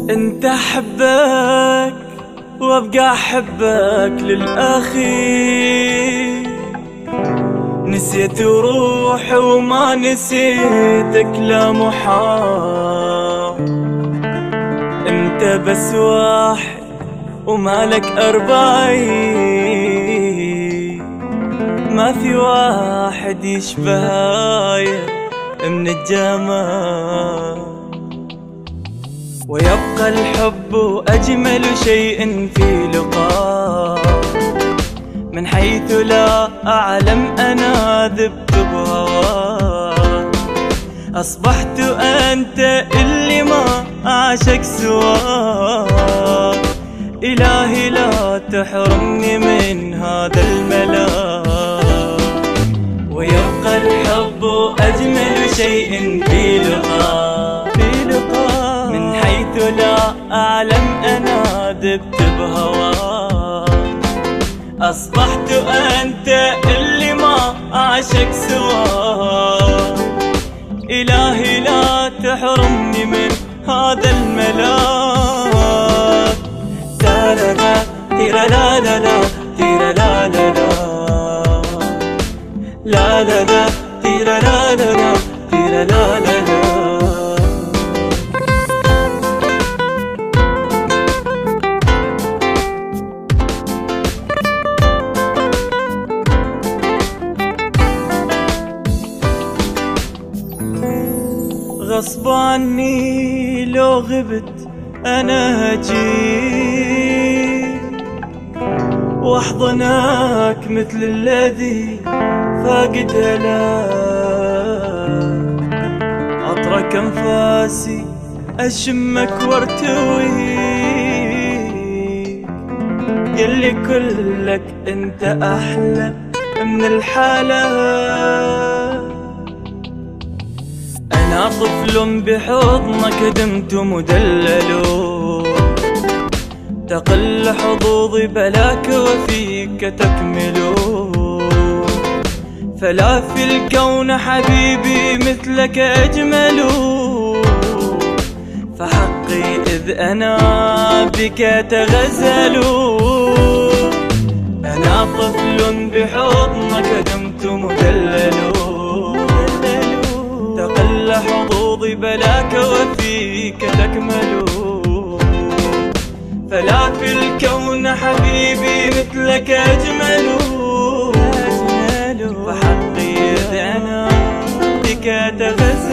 انت احبك وابقى احبك للاخير. نسيت روحي وما نسيتك لا محال. انت بس واحد ومالك أربعين، ما في واحد يشبهايا من الجمال. ويبقى الحب أجمل شيء في لقاء، من حيث لا أعلم أنا ذبت بهواك. أصبحت أنت اللي ما أعشق سواك. إلهي لا تحرمني من هذا الملاك. ويبقى الحب أجمل شيء في لقاء، من حيث لا أعلم أنا ذبت بهواك. أصبحت أنت اللي ما أعشق سواك. إلهي لا تحرمني من هذا الملاك. تارا تيرا لا لا لا تيرا لا لا لا لا لا لا تيرا لا لا لا تيرا لا لا لا. غصب عني لو غبت أنا هجي واحضنك مثل الذي فاقد هلاك. أطرق أنفاسي أشمك وارتويك. يلي كلك أنت أحلى من الحالات. أنا طفل بحضنك دمت مدلل. تقل حظوظي بلاك وفيك تكمل. فلا في الكون حبيبي مثلك أجمل. فحقي إذ أنا بك تغزل. أنا طفل بحضنك دمت مدلل. تقل حظوظي بلاك وفيك تكمل. فلا في الكون حبيبي مثلك أجمل. فحقي إذ أنا بك تغزل.